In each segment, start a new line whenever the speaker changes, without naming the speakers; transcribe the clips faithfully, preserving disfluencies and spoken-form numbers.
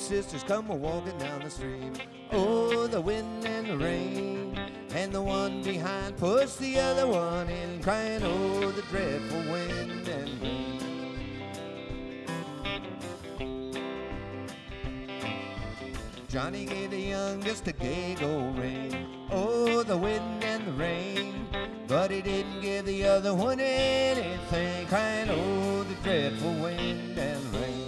sisters come a-walking down the street. Oh, the wind and the rain, and the one behind pushed the other one in, crying, oh, the dreadful wind and rain. Johnny gave the youngest a gay gold ring. Oh, the wind and the rain, but he didn't give the other one anything, crying, oh, the dreadful wind and rain.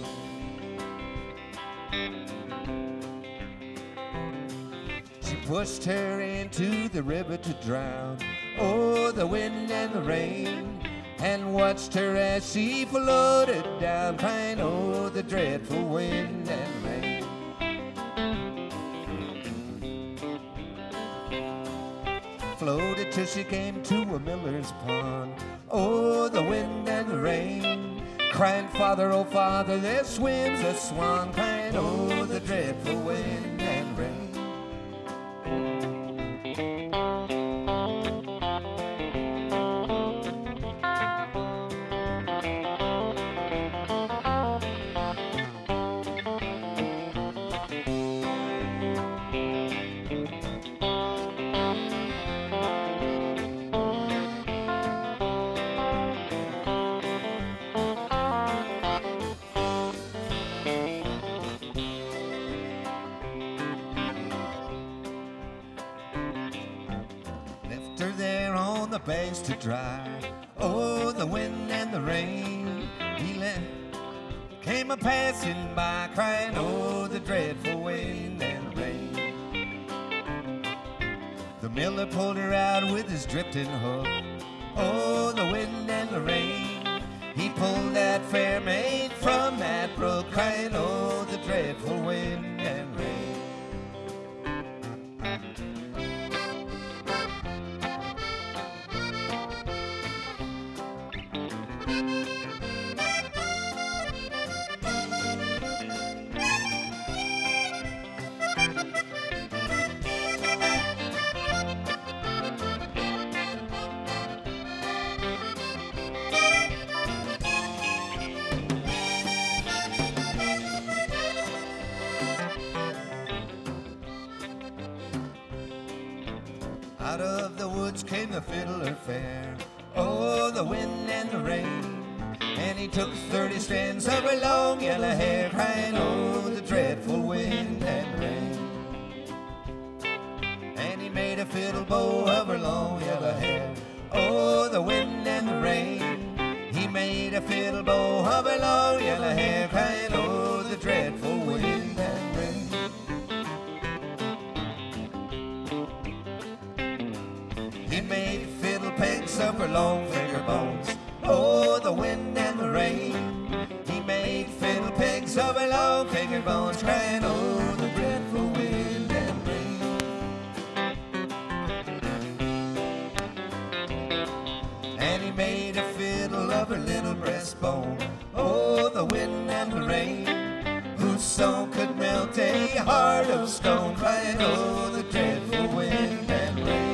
She pushed her into the river to drown. Oh, the wind and the rain, and watched her as she floated down, crying, oh, the dreadful wind and rain. Floated till she came to a miller's pond. Oh, the wind and the rain, crying, Father, oh, Father, there swims a swan, crying, oh, the dreadful wind and rain. Banks to dry. Oh, the wind and the rain, he let came a passing by, crying, oh, the dreadful wind and rain. The miller pulled her out with his drifting hook. Oh, the wind and the rain, he pulled that fair maid from that brook, crying, oh, the dreadful wind and rain. Out of the woods came the fiddler fair. Oh, the wind and the rain, and he took thirty strands of her long yellow hair, crying, oh, the dreadful wind and rain. And he made a fiddle bow of her long yellow hair. Oh, the wind and the rain, he made a fiddle bow of her long yellow hair, crying, oh, the dreadful wind and rain. He made fiddle pegs of her long finger bones. Oh, the wind and the rain, he made fiddle pegs of her long finger bones, crying, oh, the dreadful wind and rain. And he made a fiddle of her little breastbone. Oh, the wind and the rain, whose song could melt a heart of stone, crying, oh, the dreadful wind and rain.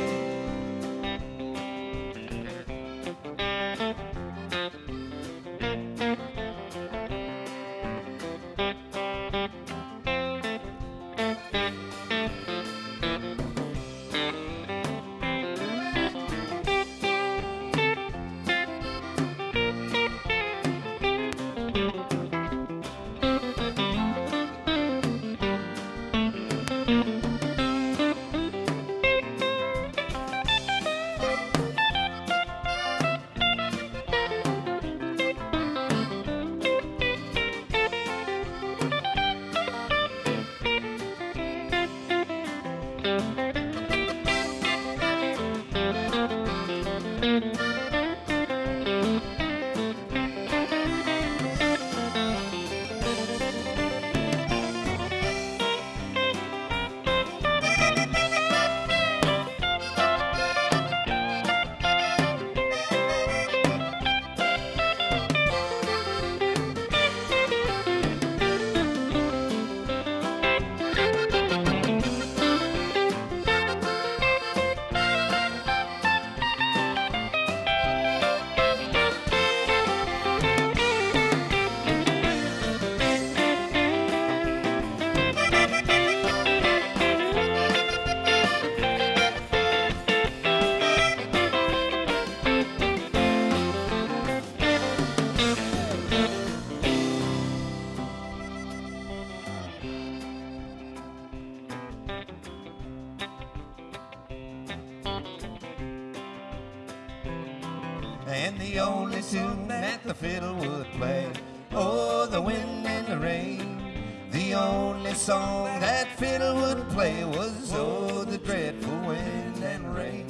the only tune that the fiddle would play. Oh, the wind and the rain. The only song that fiddle would play was, oh, the dreadful wind and rain.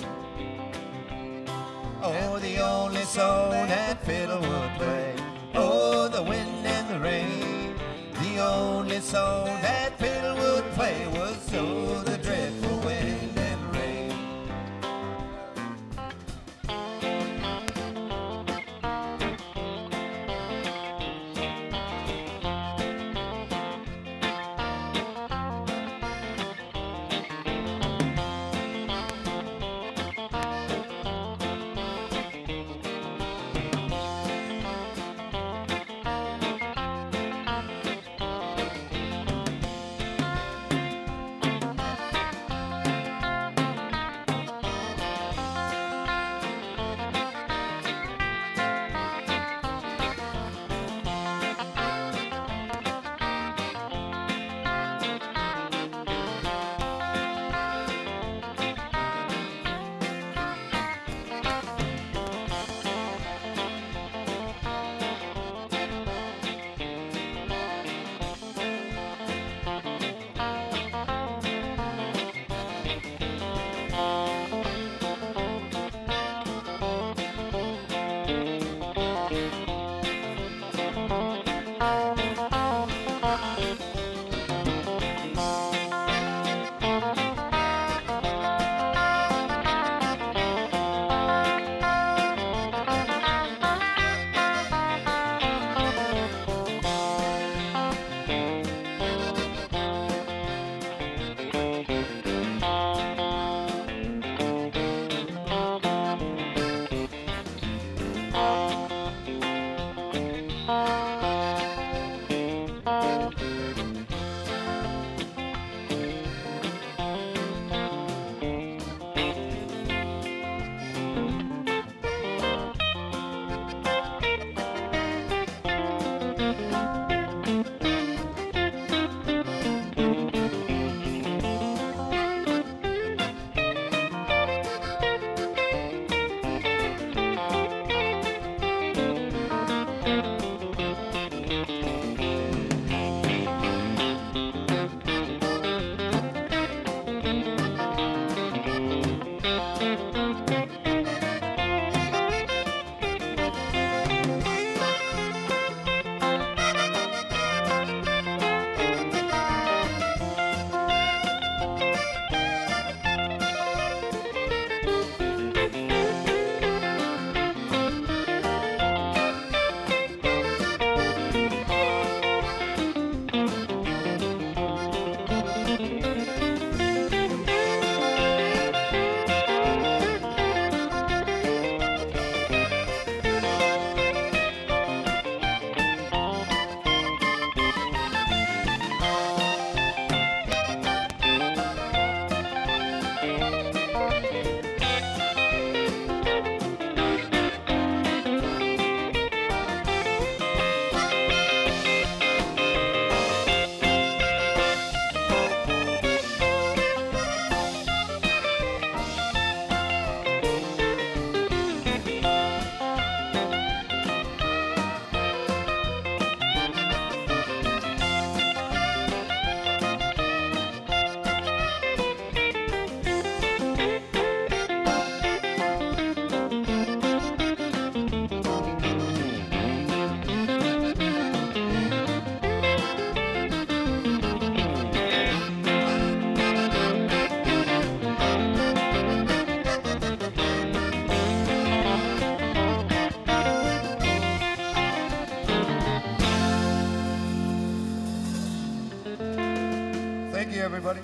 Oh, the only song that fiddle would play. Oh, the wind and the rain. The only song that fiddle would play was, oh, the dreadful wind and rain. Thank you, everybody.